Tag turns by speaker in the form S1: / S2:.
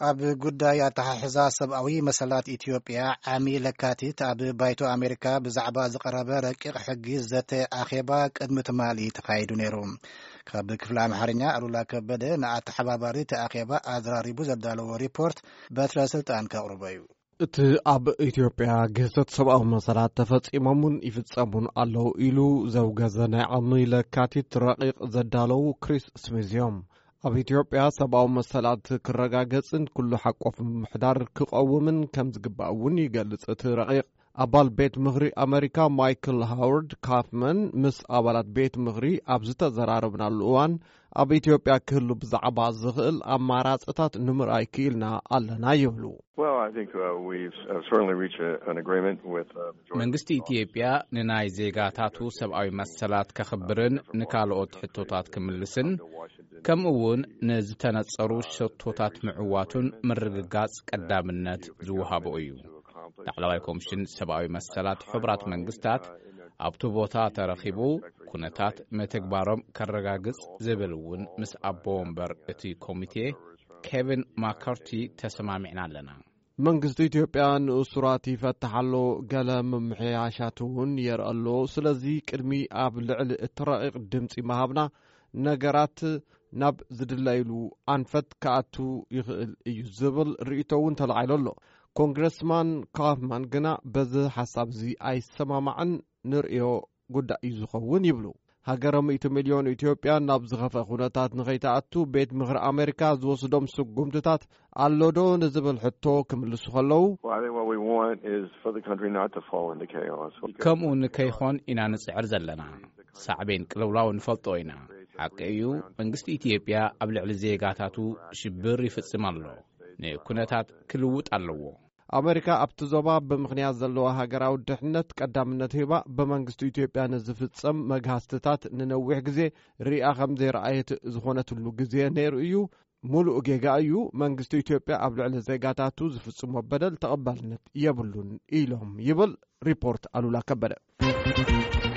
S1: ኣብ ጉዳይ ኣተሓሕዛ ሰብኣዊ መሰላት ኢትዮጵያ ዓሚ ለካቲት ኣብ ባይቶ ኣሜሪካ ብዛዕባ ዝቐረበ ረቂቕ ሕጊ ዘተ ኣኼባ ቅድሚ ትማሊ ተኻይዱ ነይሩ። ካብ ክፍሊ ኣምሓርኛ ኣሉላ ከበደ ንኣተሓባባሪ ኣኼባ ኣዘራሪቡ ዘዳለዎ ሪፖርት በትረ ስልጣን ከቕርቦ እዩ።
S2: እቲ ኣብ ኢትዮጵያ ግህሰት ሰብኣዊ መሰላት ተፈጺሞምን ይፍጸሙን ኣለዉ ኢሉ ዘውገዘ ናይ ዓሚ ለካቲት ረቂቕ ዘዳለዉ ክሪስ ስሚዝ እዮም። ኣብ ኢትዮጵያ ሰብኣዊ መሰላት ክረጋገጽን ኩሉ ሓቆፍ ምሕዳር ክቐውምን ከም ዝግባእ እውን ይገልጽ እቲ ረቂቕ። ኣባል ቤት ምኽሪ ኣሜሪካ ማይክል ሃዋርድ ካፍመን ምስ ኣባላት ቤት ምኽሪ ኣብ ዝተዘራረብናሉ እዋን ኣብ ኢትዮጵያ ክህሉ ብዛዕባ ዝኽእል ኣማራጽታት ንምርኣይ ክኢልና ኣለና ይብሉ።
S3: መንግስቲ ኢትዮጵያ ንናይ ዜጋታቱ ሰብኣዊ መሰላት ከኽብርን ንካልኦት ሕቶታት ክምልስን ከምኡውን ንዝተነጸሩ ሸቶታት ምዕዋቱን ምርግጋጽ ቀዳምነት ዝውሃቦ እዩ። ላዕለዋይ ኮሚሽን ሰብኣዊ መሰላት ሕቡራት መንግስታት ኣብቲ ቦታ ተረኺቡ ኩነታት ምትግባሮም ከረጋግጽ ዝብል እውን ምስ ኣቦ ወንበር እቲ ኮሚቴ ኬቪን ማካርቲ ተሰማሚዕና ኣለና።
S2: መንግስቲ ኢትዮጵያ ንእሱራት ይፈትሕ ኣሎ፣ ገለ ምምሕያሻት እውን የርኢ ኣሎ። ስለዚ ቅድሚ ኣብ ልዕሊ እቲ ረቂቕ ድምፂ መሃብና ነገራት ናብ ዝድለይሉ ኣንፈት ከኣቱ ይኽእል እዩ ዝብል ርእይቶ እውን ተለዓይሉ ኣሎ። ኮንግረስማን ካፍማን ግና በዚ ሓሳብ እዚ ኣይሰማማዕን ንርእዮ ጉዳይ እዩ ዝኸውን ይብሉ። ሃገረ 100 ሚልዮን ኢትዮጵያ ናብ ዝኸፍአ ኩነታት ንኸይተኣቱ ቤት ምኽሪ ኣሜሪካ ዝወስዶም ስጉምትታት ኣሎዶ ንዝብል ሕቶ ክምልሱ ከለዉ
S3: ከምኡ ንከይኾን ኢና ንጽዕር ዘለና። ሳዕቤን ቅልውላው ንፈልጦ ኢና። ሓቂ እዩ መንግስቲ ኢትዮጵያ ኣብ ልዕሊ ዜጋታቱ ሽብር ይፍጽም ኣሎ፣ ንኩነታት ክልውጥ ኣለዎ።
S2: ኣሜሪካ ኣብቲ ዞባ ብምኽንያት ዘለዋ ሃገራዊ ድሕነት ቀዳምነት ሂባ ብመንግስቲ ኢትዮጵያ ንዝፍጸም መግሃስትታት ንነዊሕ ግዜ ሪኣ ከም ዘይረኣየት ዝኾነትሉ ግዜ ነይሩ እዩ። ሙሉእ ጌጋ እዩ መንግስቲ ኢትዮጵያ ኣብ ልዕሊ ዜጋታቱ ዝፍጽሞ በደል ተቐባልነት የብሉን ኢሎም ይብል ሪፖርት ኣሉላ ከበደ።